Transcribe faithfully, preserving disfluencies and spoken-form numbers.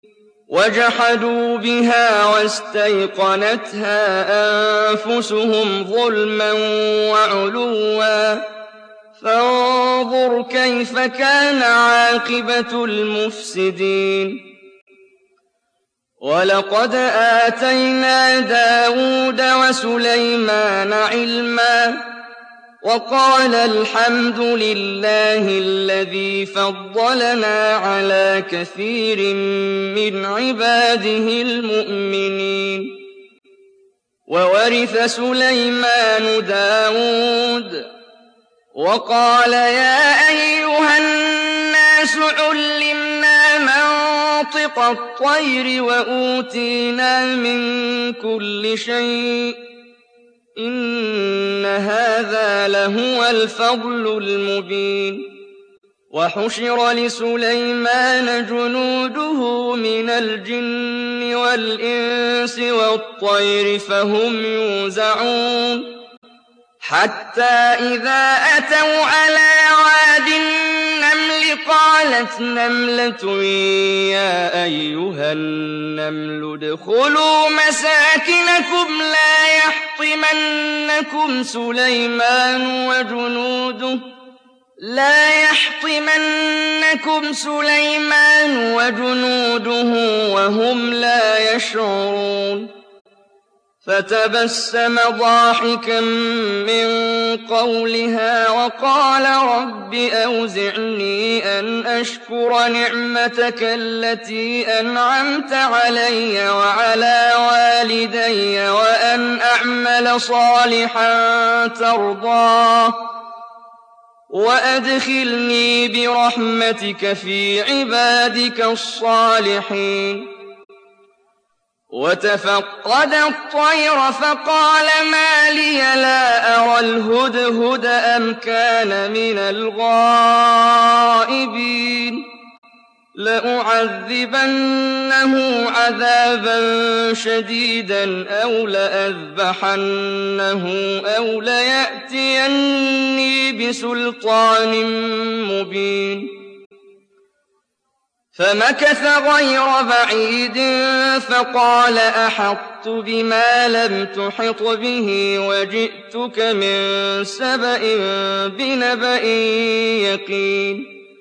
وَجَحَدُوا بِهَا وَاسْتَيْقَنَتْهَا أَنفُسُهُمْ ظُلْمًا وَعُلُوًّا ۚ فَانظُرْ كَيْفَ كَانَ عَاقِبَةُ الْمُفْسِدِينَ. وَلَقَدْ آتَيْنَا دَاوُودَ وَسُلَيْمَانَ عِلْمًا ۖ وَقَالَ الْحَمْدُ لِلَّهِ الَّذِي فَضَّلَنَا عَلَىٰ كَثِيرٍ مِّنْ عِبَادِهِ الْمُؤْمِنِينَ. وَوَرِثَ سُلَيْمَانُ دَاوُودَ وَقَالَ يَا أَيُّهَا النَّاسُ عُلِّمْنَا مَنطِقَ الطَّيْرِ وَأُوتِينَا مِن كُلِّ شَيْءٍ ۖ إِنَّ هَٰذَا لَهُوَ الْفَضْلُ الْمُبِينُ. وَحُشِرَ لِسُلَيْمَانَ جُنُودُهُ مِنَ الْجِنِّ وَالْإِنسِ وَالطَّيْرِ فَهُمْ يُوزَعُونَ حَتَّىٰ إِذَا أَتَوْا عَلَىٰ وَادِ النَّمْلِ قَالَتْ نَمْلَةٌ يَا أَيُّهَا النَّمْلُ ادْخُلُوا مَسَاكِنَكُمْ لَا يَحْطِمَنَّكُمْ سُلَيْمَانُ وَجُنُودُهُ لا يحطمنكم سليمان وجنوده وهم لا يشعرون. فتبسم ضاحكا من قولها وقال رب أوزعني أن أشكر نعمتك التي أنعمت علي وعلى والدي وأن أعمل صالحا ترضاه وأدخلني برحمتك في عبادك الصالحين. وتفقد الطير فقال ما لي لا أرى الهدهد أم كان من الغائبين لأعذبنه عذابا شديدا أو لأذبحنه أو ليأتيني بسلطان مبين. فمكث غير بعيد فقال أحطت بما لم تحط به وجئتك من سبأ بنبأ يقين.